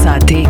sati.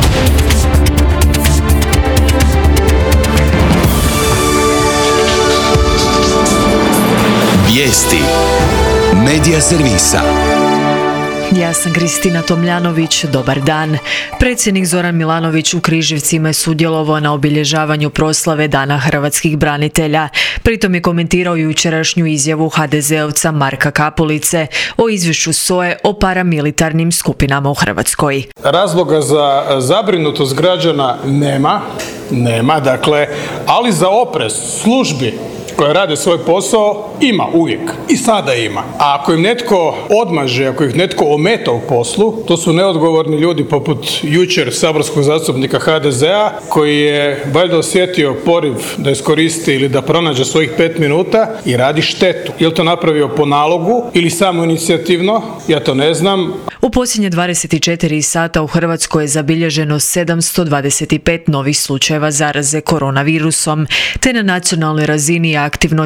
Vijesti Medija servisa. Ja sam Kristina Tomljanović, dobar dan. Predsjednik Zoran Milanović u Križevcima je sudjelovao na obilježavanju proslave Dana hrvatskih branitelja. Pritom je komentirao jučerašnju izjavu HDZ-ovca Marka Kapulice o izvješću SOA-e o paramilitarnim skupinama u Hrvatskoj. Razloga za zabrinutost građana nema, ali za oprez službi koje rade svoj posao ima uvijek i sada ima. A ako im netko odmaže, ako ih netko ometa u poslu, to su neodgovorni ljudi poput jučer saborskog zastupnika HDZ-a koji je valjda osjetio poriv da iskoristi ili da pronađe svojih 5 minuta i radi štetu. Je li to napravio po nalogu ili samoinicijativno? Ja to ne znam. U posljednje 24 sata u Hrvatskoj je zabilježeno 725 novih slučajeva zaraze koronavirusom, te na nacionalnoj razini je aktivno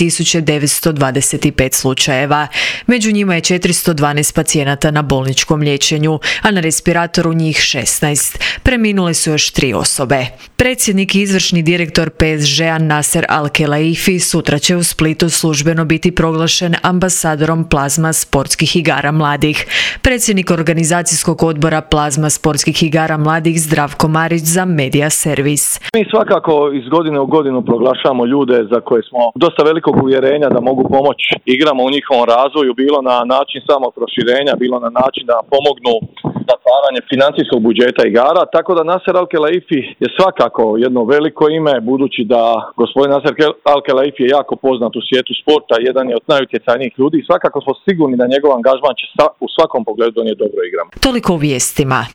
4925 slučajeva. Među njima je 412 pacijenata na bolničkom liječenju, a na respiratoru njih 16. Preminule su još 3 osobe. Predsjednik i izvršni direktor PSG-a Nasser Al-Khelaifi sutra će u Splitu službeno biti proglašen ambasadorom Plazma sportskih igara mladih. Predsjednik organizacijskog odbora Plazma sportskih igara mladih Zdravko Marić za Medija servis. Mi svakako iz godine u godinu proglašavamo ljude za koje smo dosta velikog uvjerenja da mogu pomoći igrama u njihovom razvoju, bilo na način samog proširenja, bilo na način da pomognu zatvaranje financijskog budžeta igara, tako da Nasser Al-Khelaifi je svakako jedno veliko ime, budući da gospodin Nasser Al-Khelaifi je jako poznat u svijetu sporta, jedan je od najutjecajnijih ljudi i svakako smo sigurni da njegov angažman će u svakom pogledu donijeti dobro igrama. Toliko u vijestima.